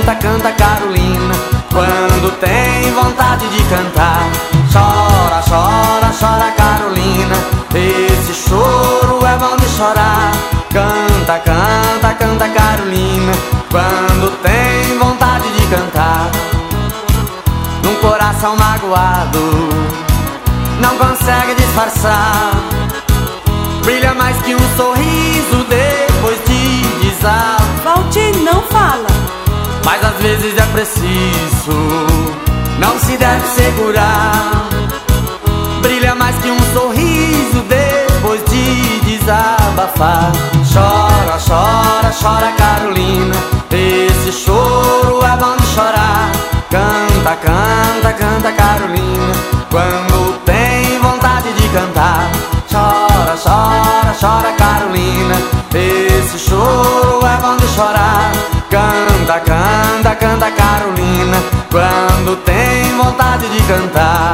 canta, canta Carolina. Quando tem vontade de cantar, chora, chora, chora Carolina. Esse choro é bom de chorar. Canta, canta, canta Carolina. Quando tem vontade de cantar. Num coração magoado, não consegue disfarçar. Brilha mais que um sorriso depois de desabafar. Valdir, não fala. Mas às vezes é preciso, não se deve segurar. Brilha mais que um sorriso depois de desabafar. Chora, chora, chora Carolina. Esse choro é bom de chorar. Canta, canta, canta Carolina. Quando tem vontade de cantar. Chora, chora, chora Carolina. Esse choro é bom de chorar. Canta, canta, canta Carolina. Quando tem vontade de cantar.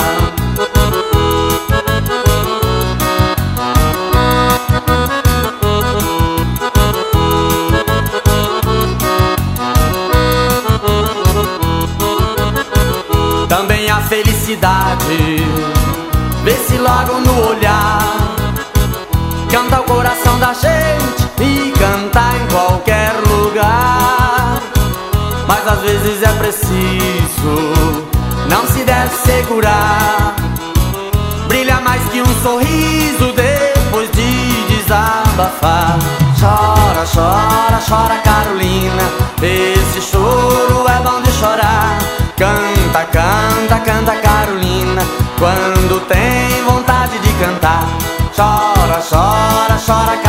Também a felicidade vê-se logo no olhar. Canta o coração da gente e canta em qualquer lugar. Mas às vezes é preciso, não se deve segurar. Brilha mais que um sorriso depois de desabafar. Chora, chora, chora Carolina. Esse choro é bom de chorar. Canta, canta, canta Carolina. Quando tem vontade de cantar. Chora, chora, chora